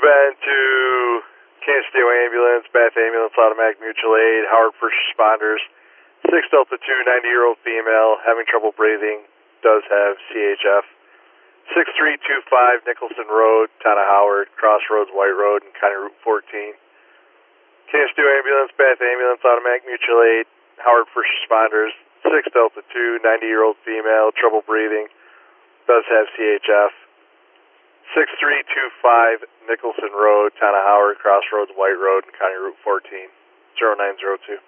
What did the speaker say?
been to Kansas City Ambulance, Bath Ambulance, Automatic Mutual Aid, Howard First Responders. 6 Delta 2, 90-year-old female, having trouble breathing, does have CHF. 6325 Nicholson Road, Town of Howard, Crossroads, White Road, and County Route 14. Kansas City Ambulance, Bath Ambulance, Automatic Mutual Aid, Howard First Responders. 6 Delta 2, 90-year-old female, trouble breathing, does have CHF. 6325 Nicholson Road, Town of Howard, Crossroads, White Road, and County Route 14, 0902.